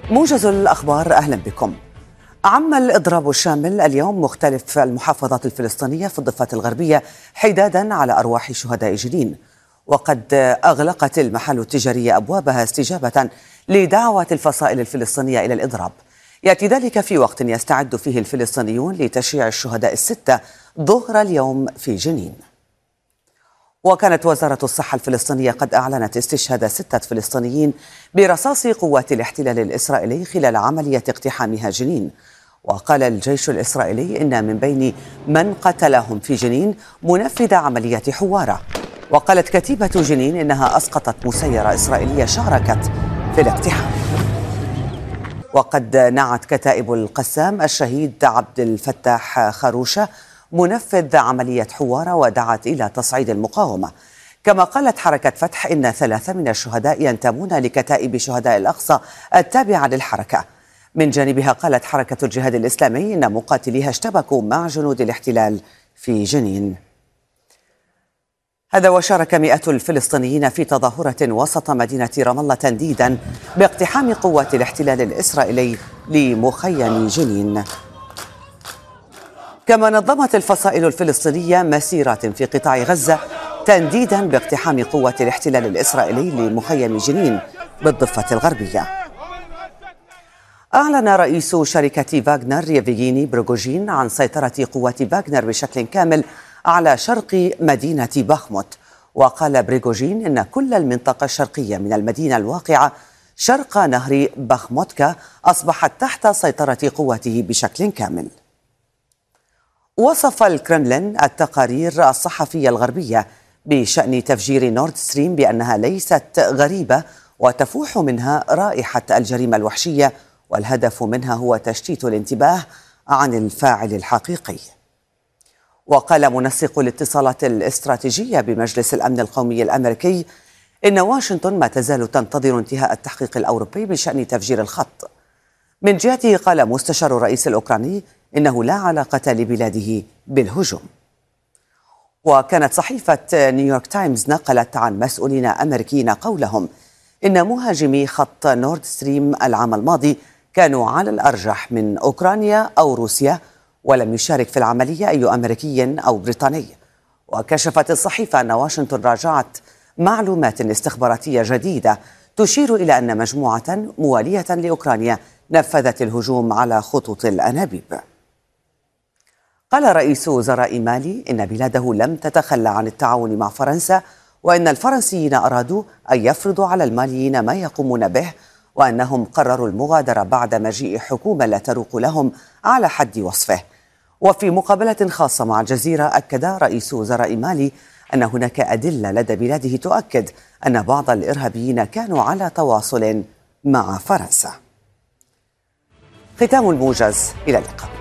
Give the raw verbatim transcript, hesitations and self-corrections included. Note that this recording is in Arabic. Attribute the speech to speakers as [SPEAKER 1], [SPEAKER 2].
[SPEAKER 1] موجز الأخبار، أهلا بكم. عم الإضراب الشامل اليوم مختلف المحافظات الفلسطينية في الضفة الغربية حدادا على أرواح شهداء جنين، وقد أغلقت المحال التجارية أبوابها استجابة لدعوات الفصائل الفلسطينية إلى الإضراب. يأتي ذلك في وقت يستعد فيه الفلسطينيون لتشييع الشهداء الستة ظهر اليوم في جنين. وكانت وزارة الصحة الفلسطينية قد أعلنت استشهاد ستة فلسطينيين برصاص قوات الاحتلال الإسرائيلي خلال عملية اقتحامها جنين. وقال الجيش الإسرائيلي إن من بين من قتلهم في جنين منفذ عملية حوارة. وقالت كتيبة جنين إنها أسقطت مسيرة إسرائيلية شاركت في الاقتحام. وقد نعت كتائب القسام الشهيد عبد الفتاح خروشة منفذ عملية حوارة ودعت إلى تصعيد المقاومة. كما قالت حركة فتح إن ثلاثة من الشهداء ينتمون لكتائب شهداء الأقصى التابعة للحركة. من جانبها قالت حركة الجهاد الإسلامي إن مقاتليها اشتبكوا مع جنود الاحتلال في جنين. هذا وشارك مئات الفلسطينيين في تظاهرة وسط مدينة رام الله تنديدا باقتحام قوات الاحتلال الإسرائيلي لمخيم جنين. كما نظمت الفصائل الفلسطينية مسيرات في قطاع غزة تنديدا باقتحام قوات الاحتلال الإسرائيلي لمخيم جنين بالضفة الغربية. أعلن رئيس شركة فاغنر يفيغيني بروغوجين عن سيطرة قوات فاغنر بشكل كامل على شرق مدينة باخموت. وقال بريغوجين إن كل المنطقة الشرقية من المدينة الواقعة شرق نهر باخموتكا أصبحت تحت سيطرة قواته بشكل كامل. وصف الكرملين التقارير الصحفية الغربية بشأن تفجير نورد ستريم بأنها ليست غريبة وتفوح منها رائحة الجريمة الوحشية، والهدف منها هو تشتيت الانتباه عن الفاعل الحقيقي. وقال منسق الاتصالات الاستراتيجية بمجلس الأمن القومي الأمريكي إن واشنطن ما تزال تنتظر انتهاء التحقيق الأوروبي بشأن تفجير الخط. من جهته قال مستشار الرئيس الأوكراني إنه لا علاقة لبلاده بالهجوم. وكانت صحيفة نيويورك تايمز نقلت عن مسؤولين أمريكيين قولهم إن مهاجمي خط نورد ستريم العام الماضي كانوا على الأرجح من أوكرانيا أو روسيا، ولم يشارك في العملية أي أمريكي أو بريطاني. وكشفت الصحيفة أن واشنطن راجعت معلومات استخباراتية جديدة تشير إلى أن مجموعة موالية لأوكرانيا نفذت الهجوم على خطوط الأنابيب. قال رئيس وزراء مالي إن بلاده لم تتخلى عن التعاون مع فرنسا، وإن الفرنسيين أرادوا أن يفرضوا على الماليين ما يقومون به، وأنهم قرروا المغادرة بعد مجيء حكومة لا تروق لهم على حد وصفه. وفي مقابلة خاصة مع الجزيرة أكد رئيس وزراء مالي أن هناك أدلة لدى بلاده تؤكد أن بعض الإرهابيين كانوا على تواصل مع فرنسا. ختام الموجز، إلى اللقاء.